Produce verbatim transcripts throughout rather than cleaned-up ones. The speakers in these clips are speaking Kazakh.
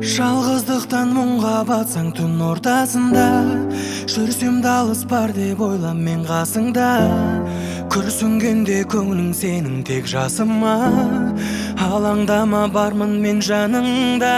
Жалғыздықтан мұңға батсаң түн ортасында, жүрсем далыс бар деп ойлам мен қасыңда. Күрсінгенде көңілің сенің тек жасыма, алаңдама бармын мен жаныңда.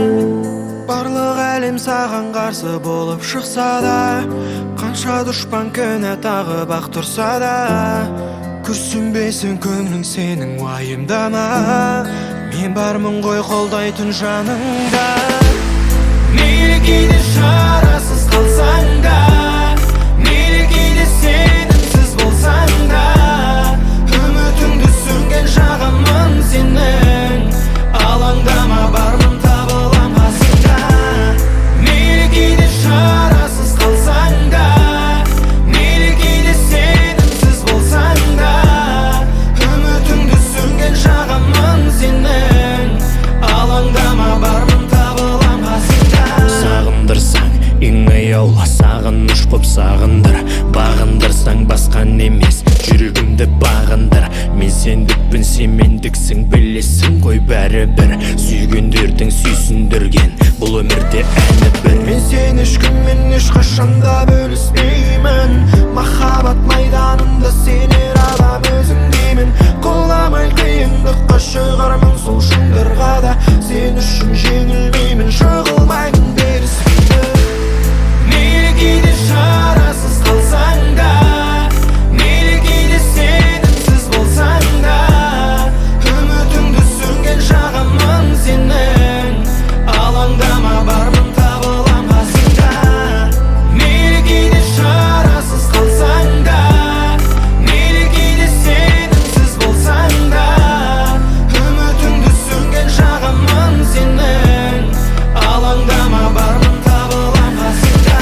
Барлық әлем саған қарсы болып шықса да, қанша дұшпан күнә тағып ақ тұрса да, күрсінбесін көңілің сенің уайымдама, мен бармын ғой қолдайтын жаныңда. Мейлі кейде шарасыз қалсаң да, мейлі кейде сенімсіз болсаң да, үмітіңді сөнген жағамын сенің, алаңдама бармын табылам қасыңда. Мейлі кейде шарасыз қалсаң да, мейлі кейде сенімсіз болсаң да, үмітіңді сөнген жағамын сенің, алаңдама бармын табылам қасыңда. Сағындырсаң ең аяулы сағыныш боп сағындыр, бағындырсаң басқан емес жүрегімді бағындар. Мен сендікпін, сен мендіксің, білесің ғой бәрібір, сүйгендердің сүйсіндірген бұл өмірде әні бір. Мен сен ешкіммен ешқашанда бөліспеймін, махаббат майданында сенер адам өзің деймін. Қолдамай қиындыққа шығармын сол шындарға да, сен үшін жеңілмеймін, жығылмаймын беріспеймін. Мейлі кейде шарасыз қалсаң да, мейлі кейде сенімсіз болсаң да, үмітіңді сөнген жағамын сенің, алаңдама бармын табылам қасыңда. Мейлі кейде шарасыз қалсаң да, мейлі кейде сенімсіз болсаң да, үмітіңді сөнген жағамын сенің, алаңдама бармын табылам қасыңда.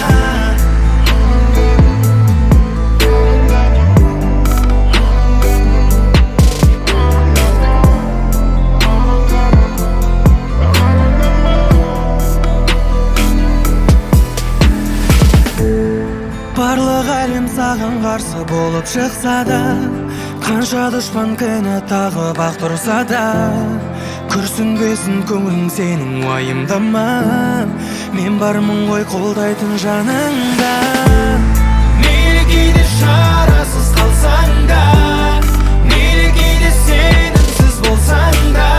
Барлық әлем саған қарсы болып шықса да, қанша дұшпан күнә тағып ақ тұрса да, күрсінбесін көңілің сенің уайымдама, мен бармын ғой қолдайтын жаныңда. Мейлі кейде шарасыз қалсаң да, мейлі кейде сенімсіз болсаң да,